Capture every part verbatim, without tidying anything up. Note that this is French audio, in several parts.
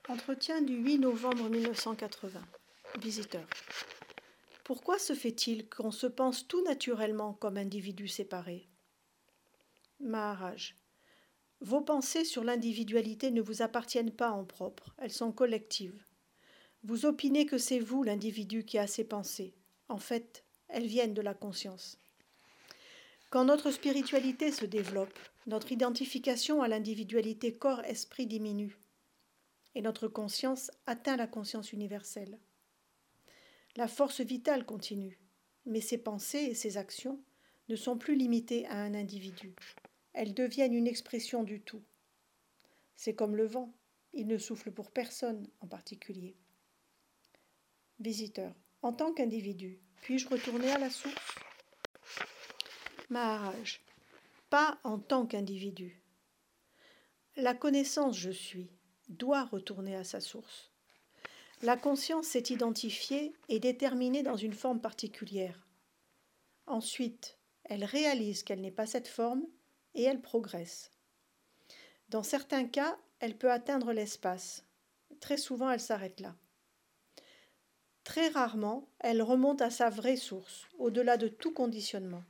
Entretien du huit novembre mille neuf cent quatre-vingts. Visiteur. Pourquoi se fait-il qu'on se pense tout naturellement comme individus séparés? Maharaj. Vos pensées sur l'individualité ne vous appartiennent pas en propre, elles sont collectives. Vous opinez que c'est vous l'individu qui a ces pensées. En fait, elles viennent de la conscience. Quand notre spiritualité se développe, notre identification à l'individualité corps-esprit diminue et notre conscience atteint la conscience universelle. La force vitale continue, mais ses pensées et ses actions ne sont plus limitées à un individu. Elles deviennent une expression du tout. C'est comme le vent, il ne souffle pour personne en particulier. Visiteur. En tant qu'individu, puis-je retourner à la source? Maharaj. Pas en tant qu'individu. La connaissance je suis doit retourner à sa source. La conscience s'est identifiée et déterminée dans une forme particulière. Ensuite, elle réalise qu'elle n'est pas cette forme et elle progresse. Dans certains cas, elle peut atteindre l'espace. Très souvent, elle s'arrête là. Très rarement, elle remonte à sa vraie source, au-delà de tout conditionnement.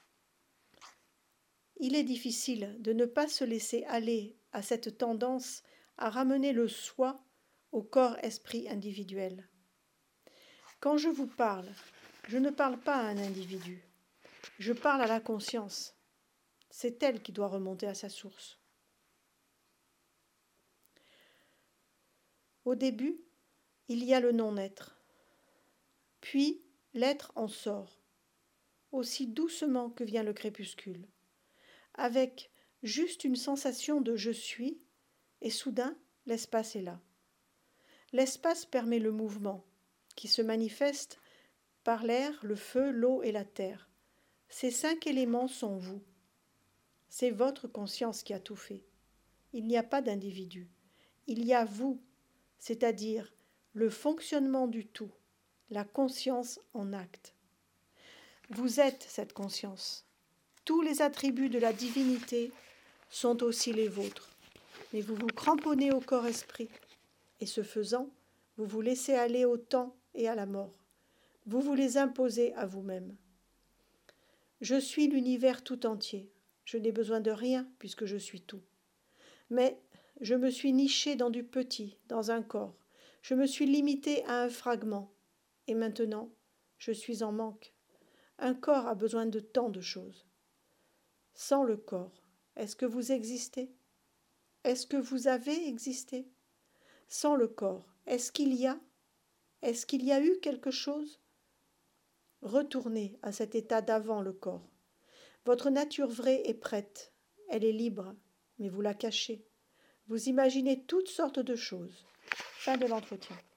Il est difficile de ne pas se laisser aller à cette tendance à ramener le soi au corps-esprit individuel. Quand je vous parle, je ne parle pas à un individu, je parle à la conscience. C'est elle qui doit remonter à sa source. Au début, il y a le non-être, puis l'être en sort, aussi doucement que vient le crépuscule, avec juste une sensation de « je suis » et soudain, l'espace est là. L'espace permet le mouvement, qui se manifeste par l'air, le feu, l'eau et la terre. Ces cinq éléments sont vous. C'est votre conscience qui a tout fait. Il n'y a pas d'individu. Il y a vous, c'est-à-dire le fonctionnement du tout, la conscience en acte. Vous êtes cette conscience. Tous les attributs de la divinité sont aussi les vôtres. Mais vous vous cramponnez au corps-esprit. Et ce faisant, vous vous laissez aller au temps et à la mort. Vous vous les imposez à vous-même. Je suis l'univers tout entier. Je n'ai besoin de rien puisque je suis tout. Mais je me suis niché dans du petit, dans un corps. Je me suis limité à un fragment. Et maintenant, je suis en manque. Un corps a besoin de tant de choses. Sans le corps, est-ce que vous existez? Est-ce que vous avez existé? Sans le corps, est-ce qu'il y a? Est-ce qu'il y a eu quelque chose? Retournez à cet état d'avant le corps. Votre nature vraie est prête, elle est libre, mais vous la cachez. Vous imaginez toutes sortes de choses. Fin de l'entretien.